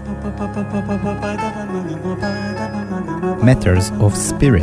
Matters of Spirit.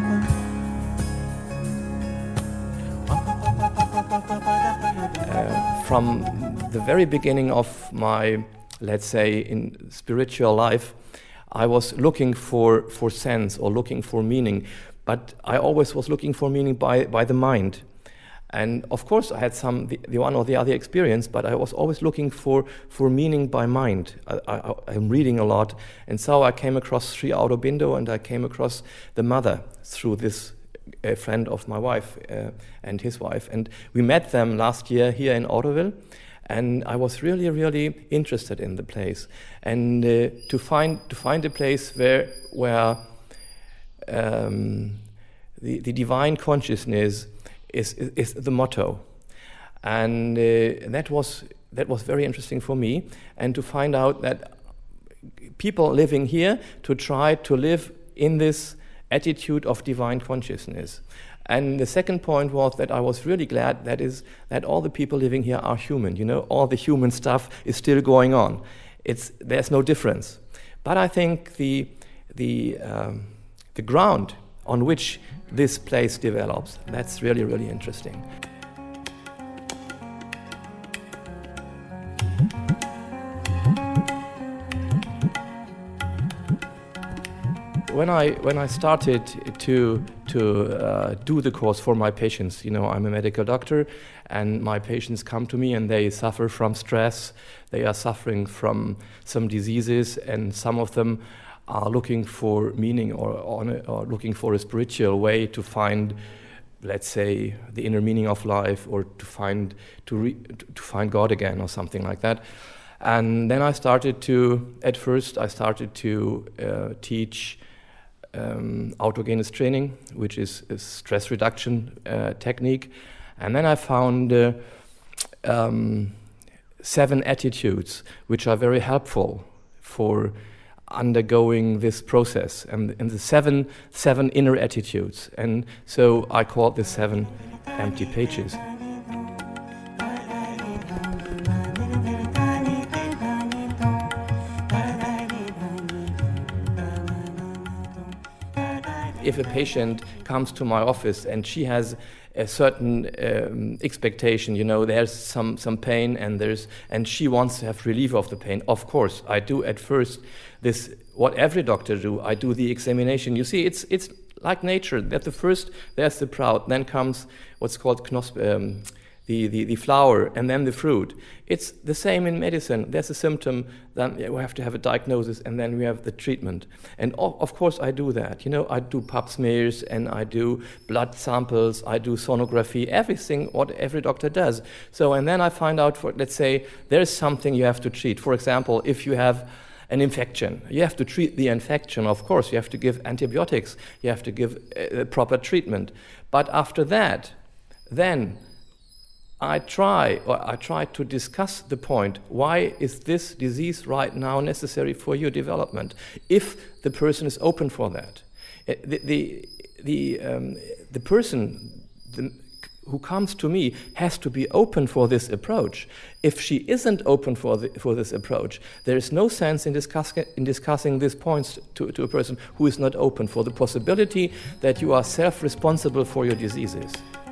From the very beginning of my, let's say, in spiritual life, I was looking for sense or looking for meaning, but I always was looking for meaning by the mind. And of course I had the one or the other experience, but I was always looking for meaning by mind. I'm reading a lot, and so I came across Sri Aurobindo, and I came across the mother through this a friend of my wife and his wife, and we met them last year here in Auroville, and I was really, really interested in the place, and to find a place where the divine consciousness is the motto, and that was very interesting for me, and to find out that people living here to try to live in this attitude of divine consciousness. And the second point was that I was really glad that all the people living here are human. You know, all the human stuff is still going on. There's no difference. But I think the ground on which this place develops, that's really, really interesting. When I started to do the course for my patients, you know, I'm a medical doctor, and my patients come to me and they suffer from stress, they are suffering from some diseases, and some of them are looking for meaning or looking for a spiritual way to find, let's say, the inner meaning of life, or to find God again or something like that. And then I started to teach autogenous training, which is a stress reduction technique. And then I found 7 attitudes which are very helpful for undergoing this process, and the seven inner attitudes. And so I called the 7 empty pages. If a patient comes to my office and she has a certain expectation, you know, there's some pain and she wants to have relief of the pain, of course I do at first this, what every doctor do, I do the examination. You see, it's like nature, that there's the sprout, then comes what's called the flower, and then the fruit. It's the same in medicine. There's a symptom, then we have to have a diagnosis, and then we have the treatment. And of course I do that. You know, I do pap smears, and I do blood samples, I do sonography, everything what every doctor does. So, and then I find out, let's say, there's something you have to treat. For example, if you have an infection, you have to treat the infection. Of course, you have to give antibiotics, you have to give proper treatment. But after that, then I try to discuss the point, why is this disease right now necessary for your development, if the person is open for that. The person who comes to me has to be open for this approach. If she isn't open for this approach, there is no sense in discussing these points to a person who is not open for the possibility that you are self-responsible for your diseases.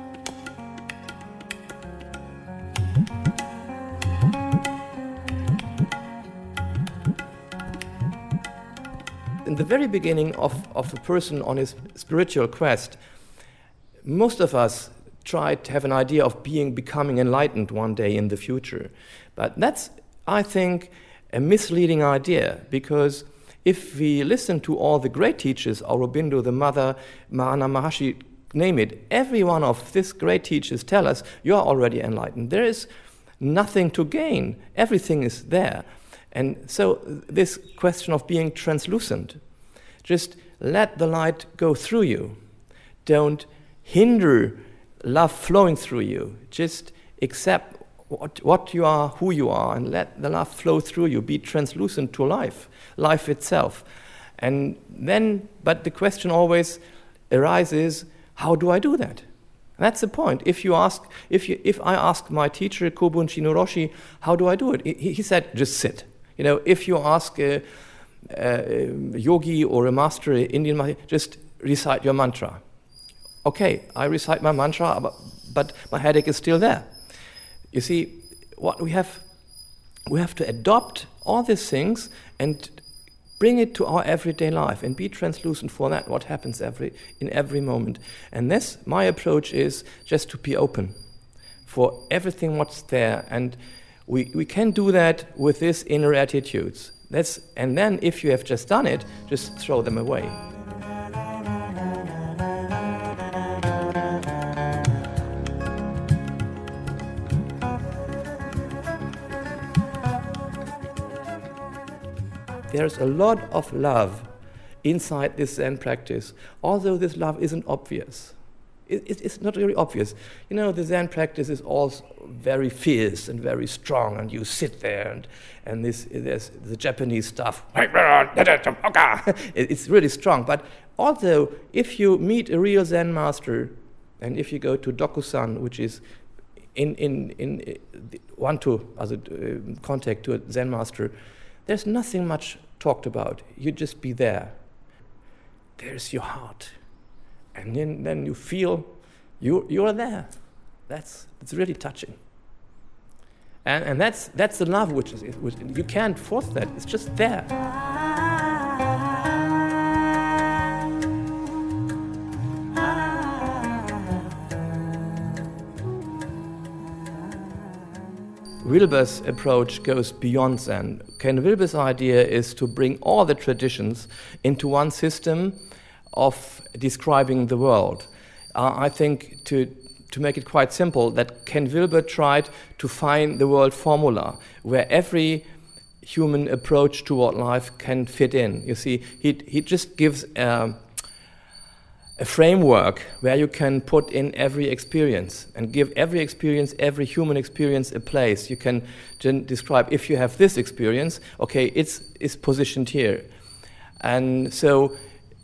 In the very beginning of a person on his spiritual quest, most of us try to have an idea of becoming enlightened one day in the future. But that's, I think, a misleading idea, because if we listen to all the great teachers, Aurobindo, the Mother, Mahana Maharshi, name it, every one of these great teachers tell us, you are already enlightened. There is nothing to gain. Everything is there. And so this question of being translucent, just let the light go through you. Don't hinder love flowing through you. Just accept what you are, who you are, and let the love flow through you. Be translucent to life itself. And then, but the question always arises, how do I do that? That's the point. If I ask my teacher, Kobun Shinoroshi, how do I do it? He said, just sit. You know, if you ask a yogi or a master, an Indian master, just recite your mantra. Okay, I recite my mantra, but my headache is still there. You see, what we have to adopt all these things and bring it to our everyday life and be translucent for that, what happens in every moment. And this, my approach is just to be open for everything what's there. And we can do that with these inner attitudes. And then if you have just done it, just throw them away. There's a lot of love inside this Zen practice, although this love isn't obvious. It's not really obvious. You know, the Zen practice is all very fierce and very strong, and you sit there, and there's the Japanese stuff. It's really strong. But although, if you meet a real Zen master, and if you go to Dokusan, which is contact to a Zen master, there's nothing much talked about. You just be there. There's your heart. And then you feel you're there. It's really touching. And that's the love which you can't force that. It's just there. Wilber's approach goes beyond Zen. Ken Wilber's idea is to bring all the traditions into one system of describing the world. I think to make it quite simple, that Ken Wilber tried to find the world formula where every human approach toward life can fit in. You see, he just gives a framework where you can put in every experience and give every experience, every human experience, a place. You can describe, if you have this experience, okay, it's positioned here. And so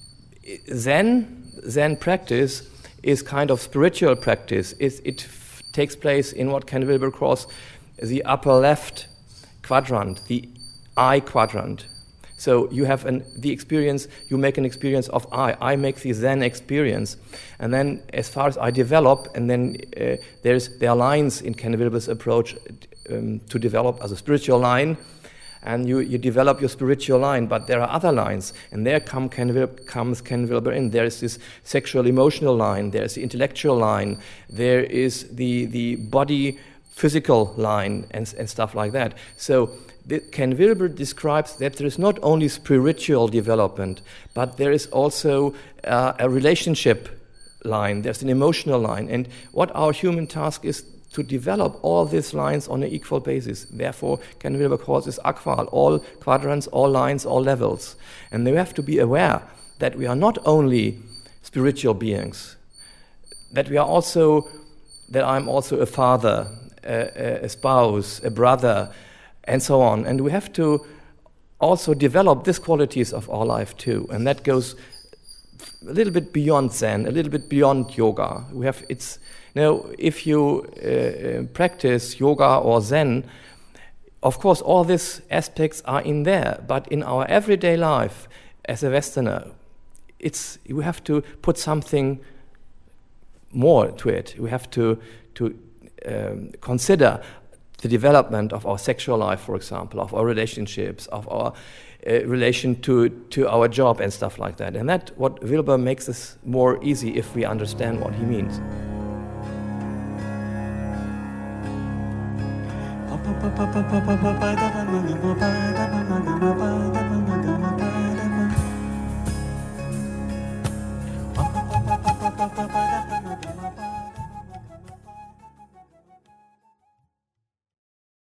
Zen practice is kind of spiritual practice. It takes place in what Ken Wilber calls the upper left quadrant, the I quadrant. So you have the experience, you make an experience of I make the Zen experience. And then as far as I develop, and then there are lines in Ken Wilber's approach to develop as a spiritual line, and you develop your spiritual line, but there are other lines, and there comes Ken Wilber in. There is this sexual emotional line, there is the intellectual line, there is the body physical line, and stuff like that. So Ken Wilber describes that there is not only spiritual development, but there is also a relationship line, there's an emotional line, and what our human task is to develop all these lines on an equal basis. Therefore, Ken Wilber calls this Akval, all quadrants, all lines, all levels. And we have to be aware that we are not only spiritual beings, that I'm also a father, a spouse, a brother, and so on. And we have to also develop these qualities of our life too. And that goes a little bit beyond Zen, a little bit beyond yoga. If you practice yoga or Zen, of course all these aspects are in there, but in our everyday life as a Westerner, we have to put something more to it. We have to consider the development of our sexual life, for example, of our relationships, of our relation to our job and stuff like that. And that what Wilber makes this more easy if we understand what he means.